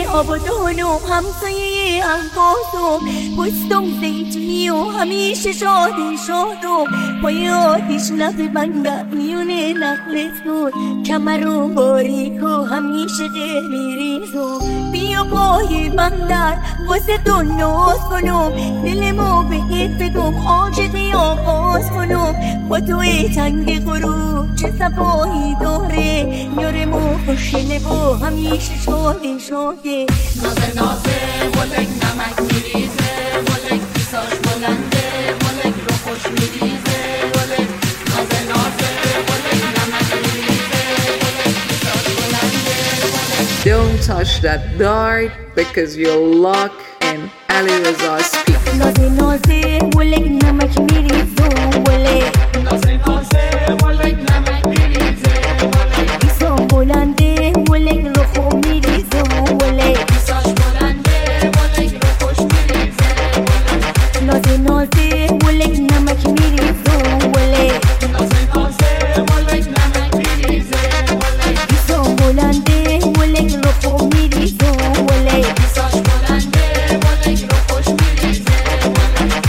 آبادان و همسایه انفاس و پستم زیتونی و همیشه شاد و پای آتیش لب بندر میونه نخلت بود کمر و باریک و همیشه قهمیریز و بیا پای بندر واسه تو ناز کنم دلمو بهت بگم عاشقی آغاز کنم با توی تنگ غروب چه صفایی داره یارمو خوشگله و همیشه شاده نازه ولک نمک میریزه ولک پیساش بلنده ولک رو خوش میریزه ولک نازه ولک نمک میریزه ولک پیساش بلنده ولک. Don't touch that dart because you'll lock in Ali Reza's speak. نازه ولک نمک میریزه ولک نازه ولک نمک میریزه ولک پیساش بلنده ولک رو خوب میریزه ولک پیساش بلنده ولک رو خوش میریزه ولک نازه ولک نمک میریزه ولک نازه ولک نمک میریزه ولک پیساش بلنده ولک رو خوب میریزه ولک پیساش بلنده ولک رو خوش میریزه ولک.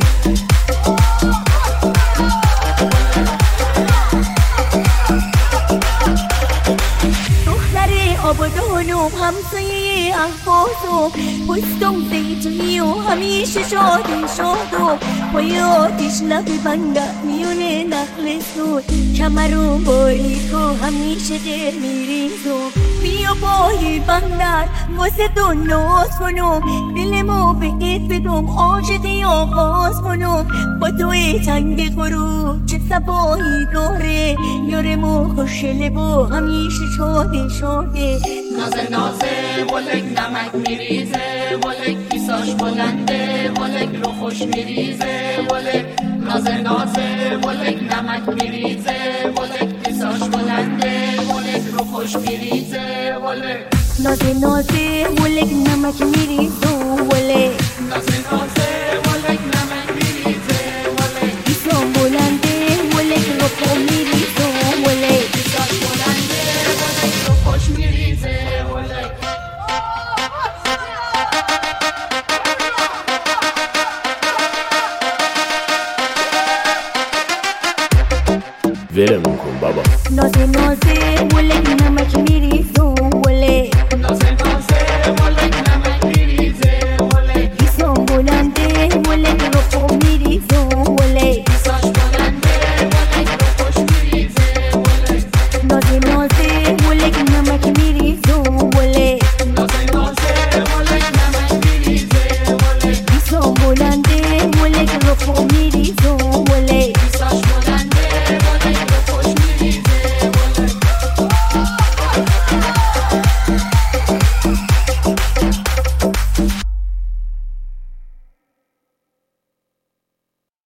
آبادان و همسایه انفاس و پستم زیتونی و همیشه شاد و پای آتیش لب بندر میونه نخلت بود کمر و باریک و همیشه قهمیریز و بیا پای بندر واسه تو ناز کنم دلمو بهت بگم عاشقی آغاز کنم با توی تنگ غروب چه صفایی داره یارمو خوشگله و همیشه شاده نازه ولک نمک میریزه ولک پیساش بلنده ولک رو خوش میریزه ولک نازه ولک نمک میریزه ولک پیساش بلنده ولک رو خوش میریزه ولک نازه ولک نمک میریزه ولک نازه ولک نمک میریزه ولک پیساش بلنده ولک رو خوب میریزه ولک پیساش بلنده ولک رو خوش میریزه ولک. ولمون کن.